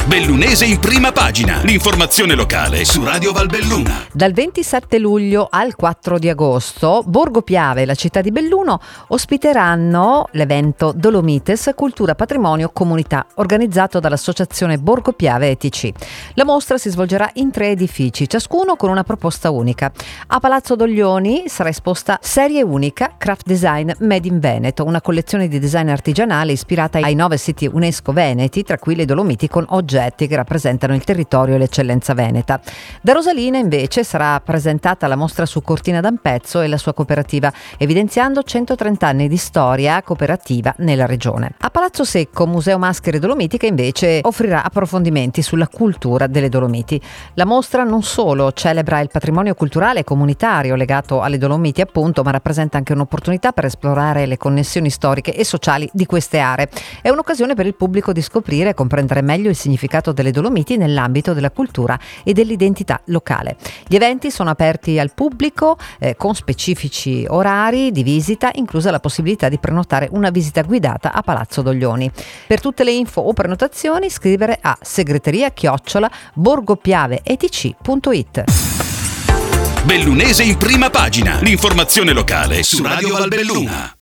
Bellunese in prima pagina. L'informazione locale su Radio Valbelluna. Dal 27 luglio al 4 di agosto, Borgo Piave e la città di Belluno ospiteranno l'evento Dolomites Cultura, Patrimonio, Comunità, organizzato dall'associazione Borgo Piave ETC. La mostra si svolgerà in 3 edifici, ciascuno con una proposta unica. A Palazzo Doglioni sarà esposta Serie Unica Craft Design Made in Veneto, una collezione di design artigianale ispirata ai 9 siti UNESCO veneti, tra cui le Dolomiti, con oggetti che rappresentano il territorio e l'eccellenza veneta. Da Rosalina invece sarà presentata la mostra su Cortina d'Ampezzo e la sua cooperativa, evidenziando 130 anni di storia cooperativa nella regione. A Palazzo Secco, Museo Maschere Dolomitiche invece offrirà approfondimenti sulla cultura delle Dolomiti. La mostra non solo celebra il patrimonio culturale e comunitario legato alle Dolomiti appunto, ma rappresenta anche un'opportunità per esplorare le connessioni storiche e sociali di queste aree. È un'occasione per il pubblico di scoprire e comprendere meglio il significato delle Dolomiti nell'ambito della cultura e dell'identità locale. Gli eventi sono aperti al pubblico con specifici orari di visita, inclusa la possibilità di prenotare una visita guidata a Palazzo Doglioni. Per tutte le info o prenotazioni scrivere a segreteria@borgopiaveetc.it. Bellunese in prima pagina. L'informazione locale su Radio Valbelluna.